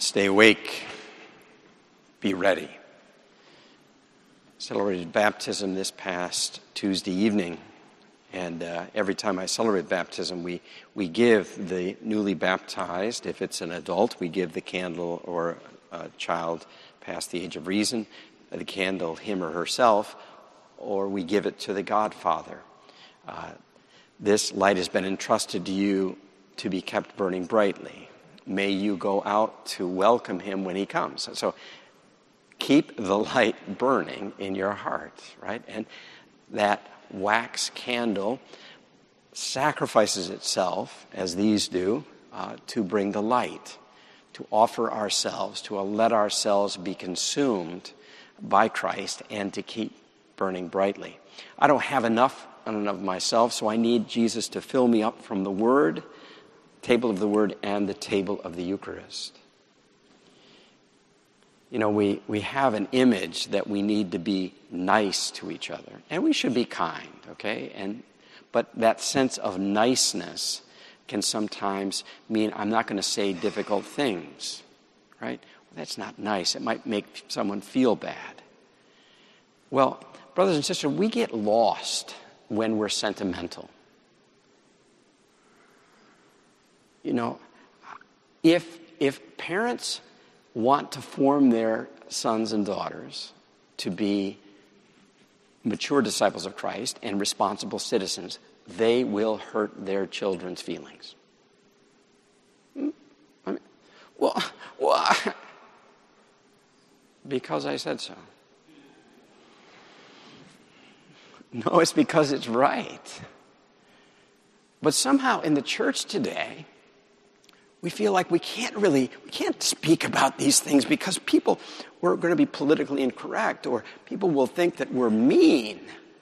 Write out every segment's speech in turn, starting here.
Stay awake. Be ready. Celebrated baptism this past Tuesday evening. And every time I celebrate baptism, we give the newly baptized, if it's an adult, we give the candle, or a child past the age of reason, the candle, him or herself, or we give it to the Godfather. This light has been entrusted to you to be kept burning brightly. May you go out to welcome him when he comes. So keep the light burning in your heart, right? And that wax candle sacrifices itself, as these do, to bring the light, to offer ourselves, to let ourselves be consumed by Christ and to keep burning brightly. I don't have enough in and of myself, so I need Jesus to fill me up from the Word, table of the Word, and the table of the Eucharist. You know, we have an image that we need to be nice to each other, and we should be kind, okay? But that sense of niceness can sometimes mean I'm not going to say difficult things, right? Well, that's not nice. It might make someone feel bad. Well, brothers and sisters, we get lost when we're sentimental. You know, if parents want to form their sons and daughters to be mature disciples of Christ and responsible citizens, they will hurt their children's feelings. Because I said so. No, it's because it's right. But somehow in the church today, we feel like we can't speak about these things because we're going to be politically incorrect, or people will think that we're mean.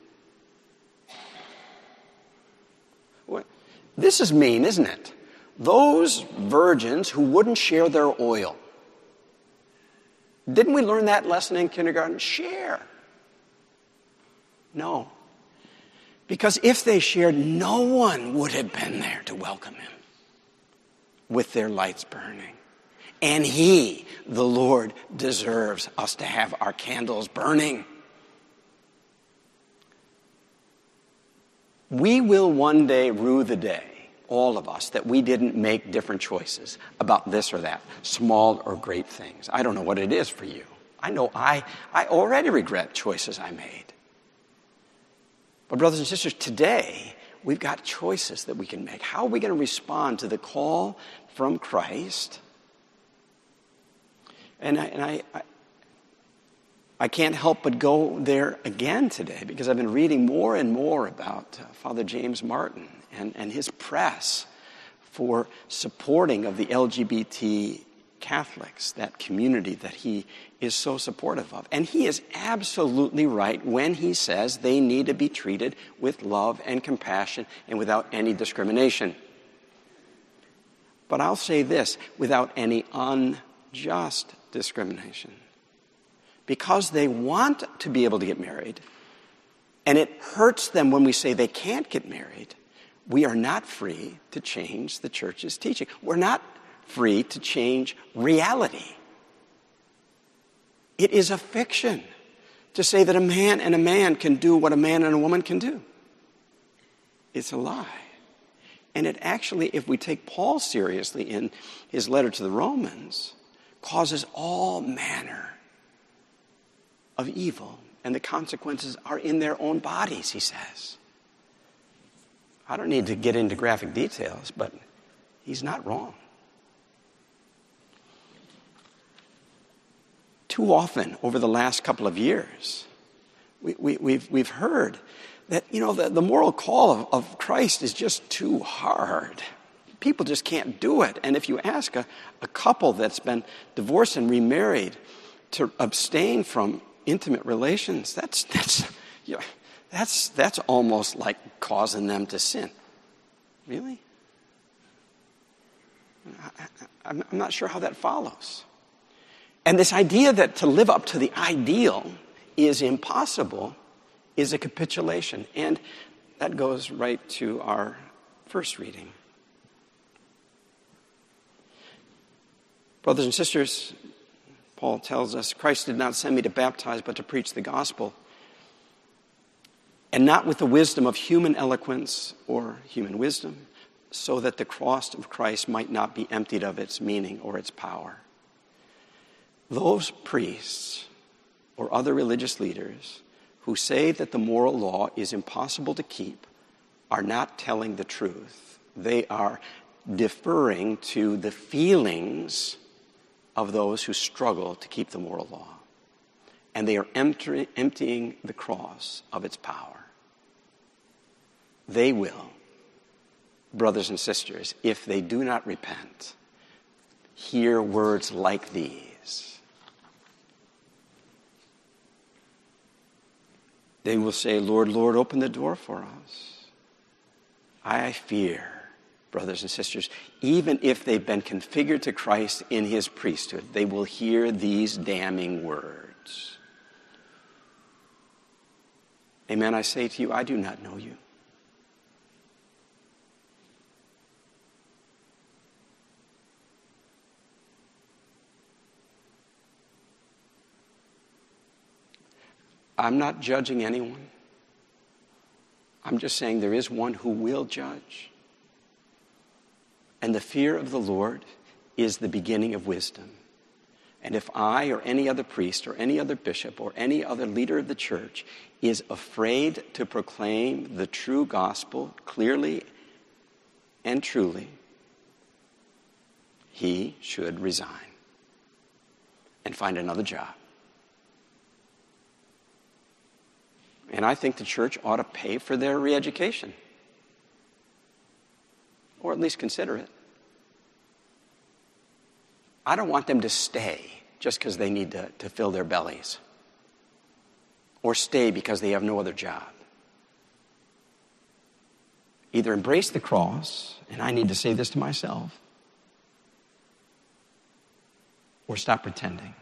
This is mean, isn't it? Those virgins who wouldn't share their oil. Didn't we learn that lesson in kindergarten? Share. No. Because if they shared, no one would have been there to welcome him with their lights burning. And he, the Lord, deserves us to have our candles burning. We will one day rue the day, all of us, that we didn't make different choices about this or that, small or great things. I don't know what it is for you. I know I already regret choices I made. But brothers and sisters, today, we've got choices that we can make. How are we going to respond to the call from Christ? And I can't help but go there again today, because I've been reading more and more about Father James Martin and his press for supporting of the LGBT Catholics, that community that he is so supportive of. And he is absolutely right when he says they need to be treated with love and compassion and without any discrimination. But I'll say this, without any unjust discrimination. Because they want to be able to get married, and it hurts them when we say they can't get married, we are not free to change the church's teaching. We're not free to change reality. It is a fiction to say that a man and a man can do what a man and a woman can do. It's a lie. And it actually, if we take Paul seriously in his letter to the Romans, causes all manner of evil. And the consequences are in their own bodies, he says. I don't need to get into graphic details, but he's not wrong. Too often over the last couple of years, we've heard that, you know, the moral call of Christ is just too hard. People just can't do it. And if you ask a couple that's been divorced and remarried to abstain from intimate relations, that's almost like causing them to sin. Really? I'm not sure how that follows. And this idea that to live up to the ideal is impossible is a capitulation. And that goes right to our first reading. Brothers and sisters, Paul tells us, Christ did not send me to baptize, but to preach the gospel. And not with the wisdom of human eloquence or human wisdom, so that the cross of Christ might not be emptied of its meaning or its power. Those priests or other religious leaders who say that the moral law is impossible to keep are not telling the truth. They are deferring to the feelings of those who struggle to keep the moral law. And they are emptying the cross of its power. They will, brothers and sisters, if they do not repent, hear words like these. They will say, Lord, Lord, open the door for us. I fear, brothers and sisters, even if they've been configured to Christ in his priesthood, they will hear these damning words. Amen, I say to you, I do not know you. I'm not judging anyone. I'm just saying there is one who will judge. And the fear of the Lord is the beginning of wisdom. And if I or any other priest or any other bishop or any other leader of the church is afraid to proclaim the true gospel clearly and truly, he should resign and find another job. And I think the church ought to pay for their re-education. Or at least consider it. I don't want them to stay just because they need to fill their bellies. Or stay because they have no other job. Either embrace the cross, and I need to say this to myself, or stop pretending.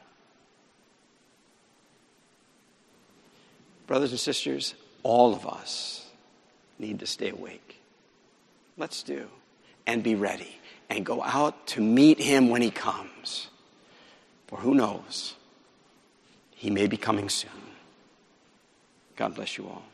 Brothers and sisters, all of us need to stay awake. Let's do. And be ready. And go out to meet him when he comes. For who knows? He may be coming soon. God bless you all.